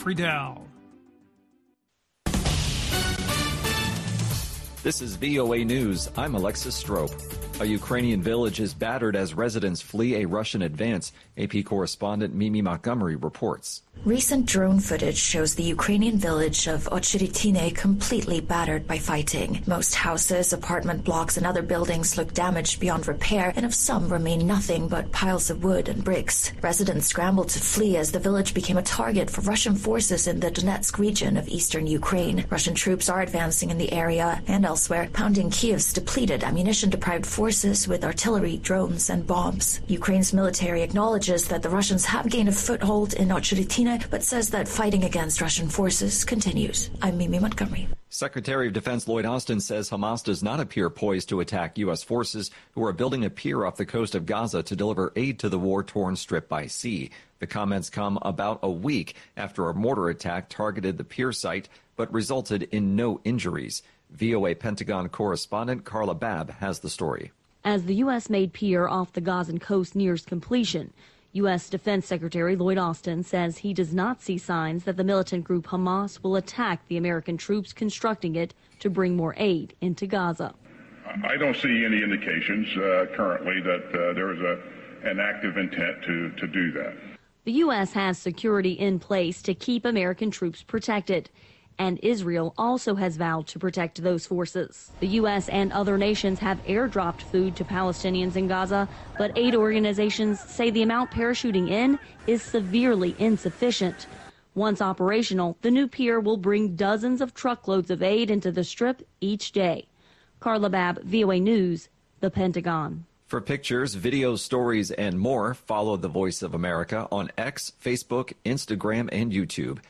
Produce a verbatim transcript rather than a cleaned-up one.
Friedel. This is V O A News. I'm Alexis Strope. A Ukrainian village is battered as residents flee a Russian advance. A P correspondent Mimi Montgomery reports. Recent drone footage shows the Ukrainian village of Ocheretine completely battered by fighting. Most houses, apartment blocks, and other buildings look damaged beyond repair, and of some remain nothing but piles of wood and bricks. Residents scrambled to flee as the village became a target for Russian forces in the Donetsk region of eastern Ukraine. Russian troops are advancing in the area and elsewhere, pounding Kiev's depleted, ammunition-deprived forces with artillery, drones, and bombs. Ukraine's military acknowledges that the Russians have gained a foothold in Ocheretine, but says that fighting against Russian forces continues. I'm Mimi Montgomery. Secretary of Defense Lloyd Austin says Hamas does not appear poised to attack U S forces who are building a pier off the coast of Gaza to deliver aid to the war-torn strip by sea. The comments come about a week after a mortar attack targeted the pier site but resulted in no injuries. V O A Pentagon correspondent Carla Babb has the story. As the U S-made pier off the Gazan coast nears completion, U S. Defense Secretary Lloyd Austin says he does not see signs that the militant group Hamas will attack the American troops constructing it to bring more aid into Gaza. I don't see any indications uh, currently that uh, there is a, an active intent to, to do that. The U S has security in place to keep American troops protected, and Israel also has vowed to protect those forces. The U S and other nations have airdropped food to Palestinians in Gaza, but aid organizations say the amount parachuting in is severely insufficient. Once operational, the new pier will bring dozens of truckloads of aid into the Strip each day. Carla Babb, V O A News, the Pentagon. For pictures, videos, stories, and more, follow The Voice of America on X, Facebook, Instagram, and YouTube.